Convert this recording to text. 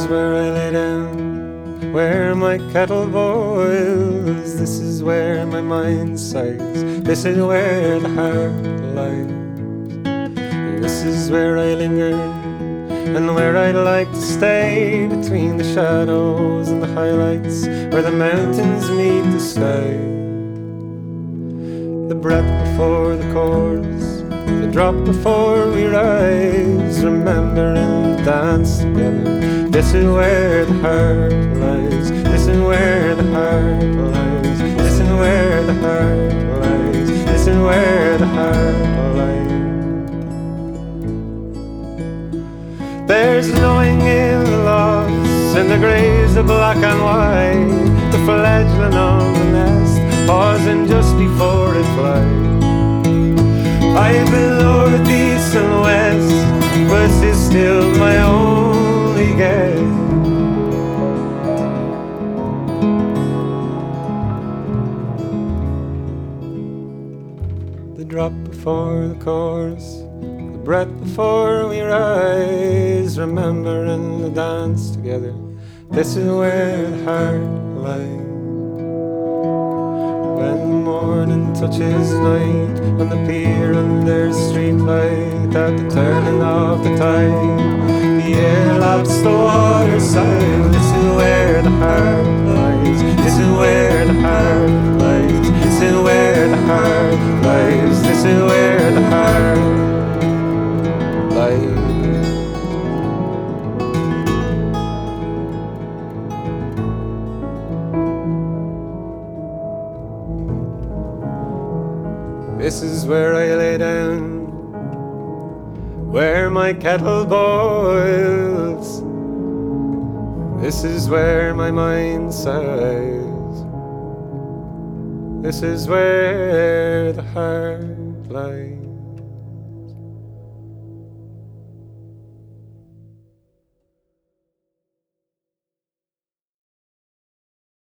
is where I lay down, where my kettle boils. This is where my mind sighs, this is where the heart lies. This is where I linger, and where I'd like to stay, between the shadows and the highlights, where the mountains meet the sky. The breath before the chorus, the drop before we rise, remembering the dance together. This is where the heart lies, this is where the heart lies, this is where the heart lies, this is where the heart lies. There's knowing in the loss, in the graves of black and white, the fledgling of the nest, pausing just before it flies. I've been north, east and west, west is still my only guess. The drop before the chorus, the breath before we rise, remembering the dance together. This is where the heart lies. When the morning touches night on the pier and there's street light at the turning of the tide, the air laps the water side. This is where the heart lies, this is where the heart lies, this is where the heart lies, this is where the heart lies. This is where I lay down, where my kettle boils. This is where my mind sighs, this is where the heart lies.